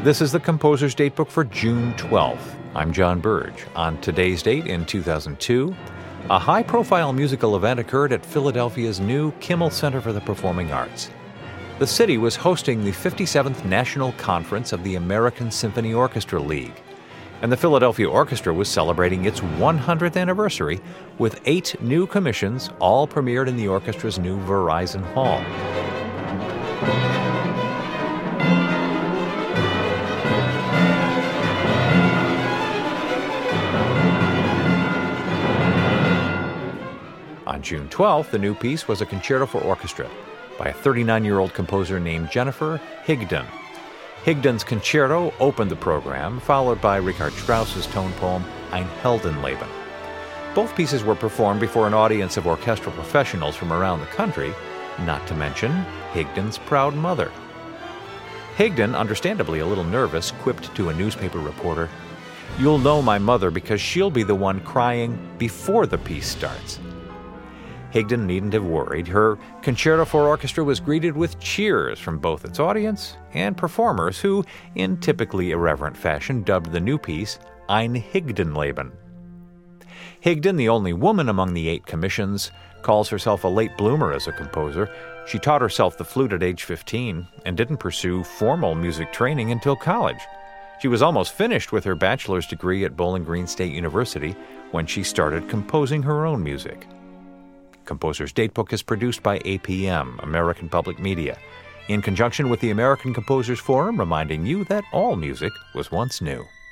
This is the Composer's Datebook for June 12th. I'm John Burge. On today's date in 2002, a high-profile musical event occurred at Philadelphia's new Kimmel Center for the Performing Arts. The city was hosting the 57th National Conference of the American Symphony Orchestra League, and the Philadelphia Orchestra was celebrating its 100th anniversary with 8 new commissions, all premiered in the orchestra's new Verizon Hall. On June 12th, the new piece was a concerto for orchestra by a 39-year-old composer named Jennifer Higdon. Higdon's concerto opened the program, followed by Richard Strauss's tone poem Ein Heldenleben. Both pieces were performed before an audience of orchestral professionals from around the country, not to mention Higdon's proud mother. Higdon, understandably a little nervous, quipped to a newspaper reporter, "You'll know my mother because she'll be the one crying before the piece starts." Higdon needn't have worried. Her concerto for orchestra was greeted with cheers from both its audience and performers who, in typically irreverent fashion, dubbed the new piece Ein Higdenleben. Higdon, the only woman among the 8 commissions, calls herself a late bloomer as a composer. She taught herself the flute at age 15 and didn't pursue formal music training until college. She was almost finished with her bachelor's degree at Bowling Green State University when she started composing her own music. Composer's Datebook is produced by APM, American Public Media, in conjunction with the American Composers Forum, reminding you that all music was once new.